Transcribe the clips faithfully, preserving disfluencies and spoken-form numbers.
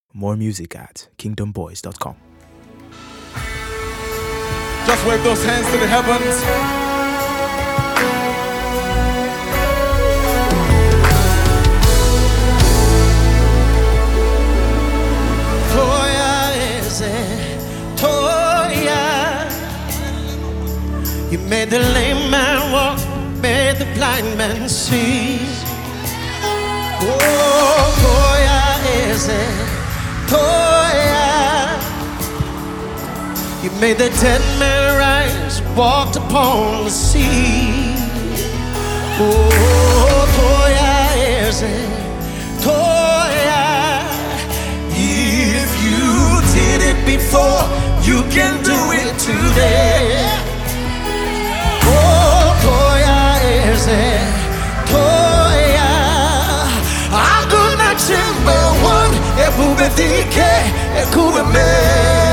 More music at kingdom boys dot com. Just wave those hands to the heavens. Toya eze, Toya. You made the lame man walk, made the blind man see. Oh, Toya eze, Toya. You made the dead man rise, walked upon the sea. Oh, Toya eze, Toya. If you did it before, you can do it today. Oh, Toya eze, Toya. Hakuna chimba one, ebubedike, ekubeme.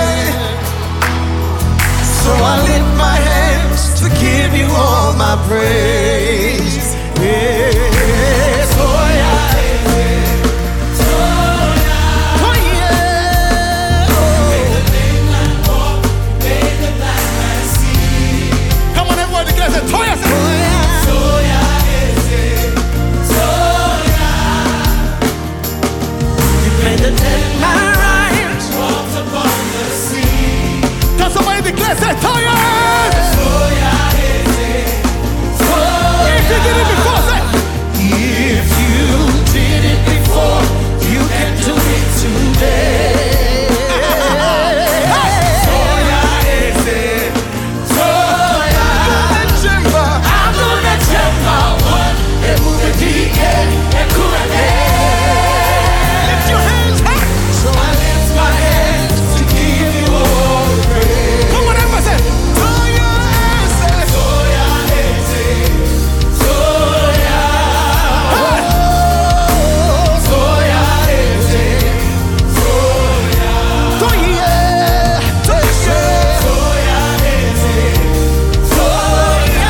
So I lift my hands to give you all my praise. Yes, Toya, Toya, Toya. Made the lame man walk, made the blind man see. Come on, everyone together. Toya, Toya, Toya is it? Toya. You made the dead man rise, walked upon the sea. Can somebody declare, say Toya? Toya is it? Toya. If you did it before, say. If you did it before, you can do it today. Toya is it? Toya. I'm gonna tell my one. Ebubedike, ekurele. Lift your hands high. So I lift my hands to give you all the praise. Come on, everybody say Toya is it. Toya is it? Toya. Toya is it? Toya. Toya. Toya. Toya is it? Toya.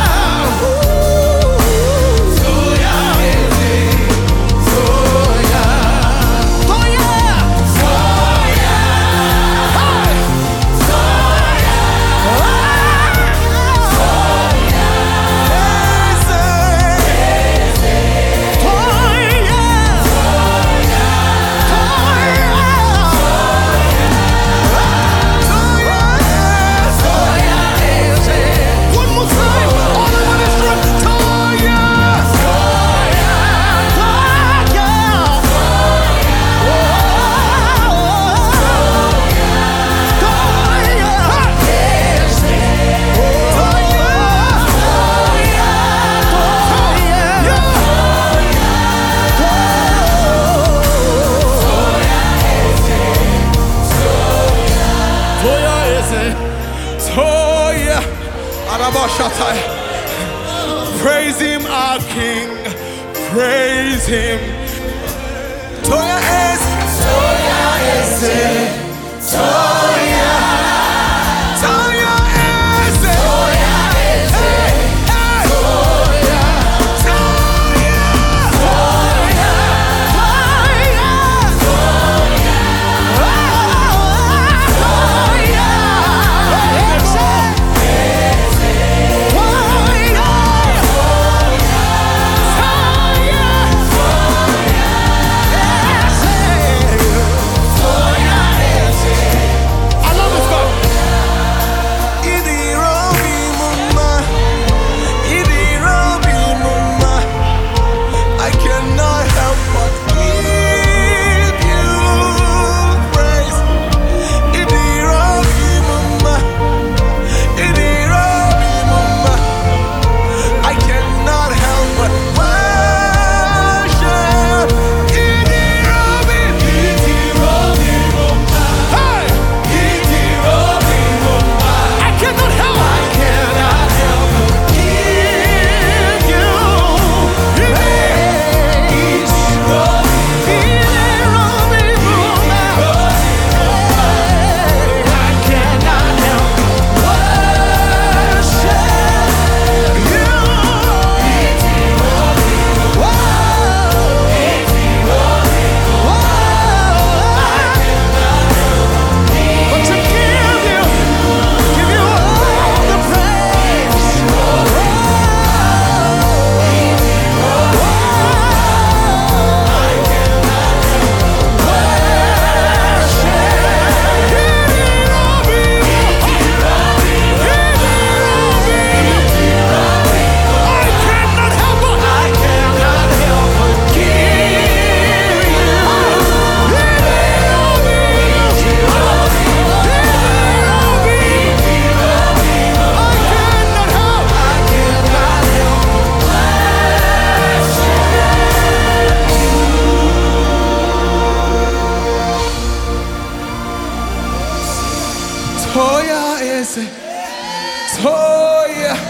Toya is it? Toya. Toya. One more time, all I want is from Toya. Toya is it? Toya. Arabashatai. Praise him, our King. Praise him. Toya is. Toya is it? Toya. Toya is it. Toya is it? Toya. Toya. Toya. Toya. ese. Toya.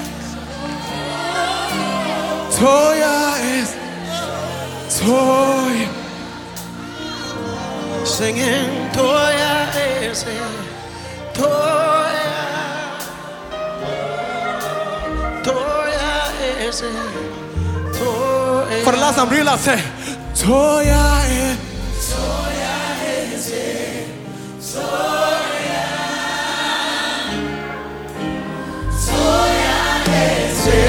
Toya ese. Toya. Singing Toya ese. Toya. Toya ese. Toya. For the last time, real loud, say Toya ese. Toya ese. Toya. Toya ese.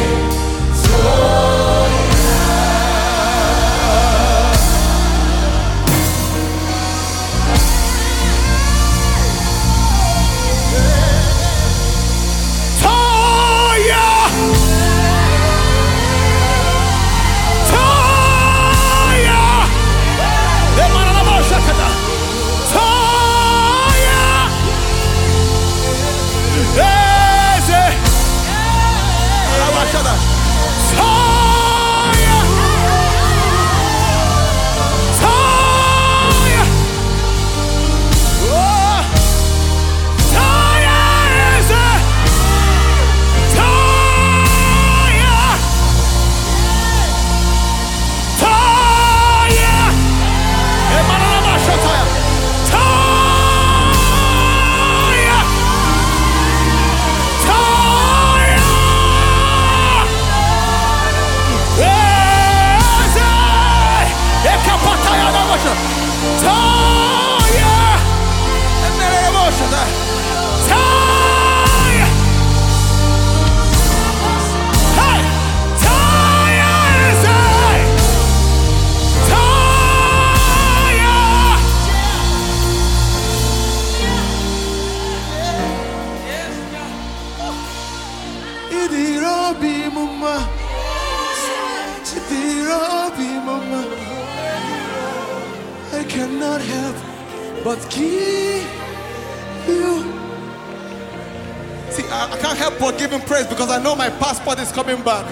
I cannot help but give you. See, I, I can't help but give him praise because I know my passport is coming back.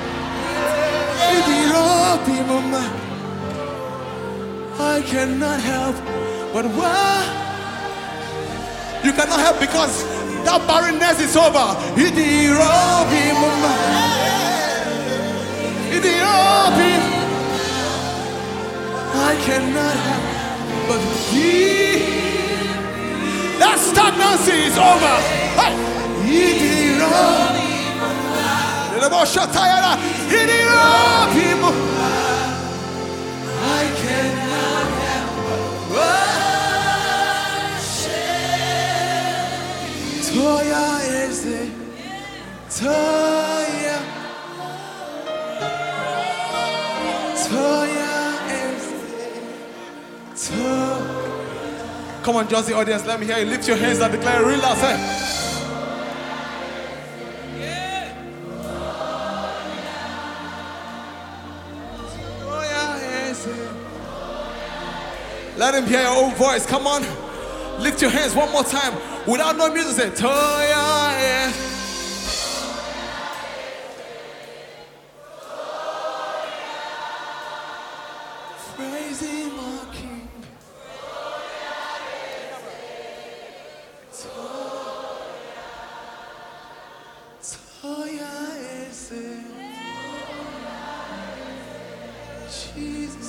I cannot help but what? You cannot help because that barrenness is over. I cannot help but give. That stagnancy is over. Hey. I cannot help but worship. Toya is it? Toya. Toya is it? Toya. Come on, just the audience, let me hear you. Lift your hands and declare real loud. Say. Let him hear your own voice. Come on. Lift your hands one more time. Without no music, say, Toya, yeah. Praise him, our King. Toya, is it? Jesus.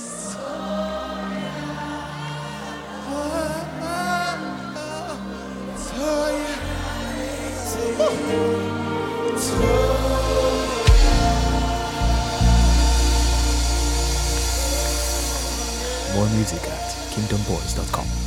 More music at kingdom boys dot com.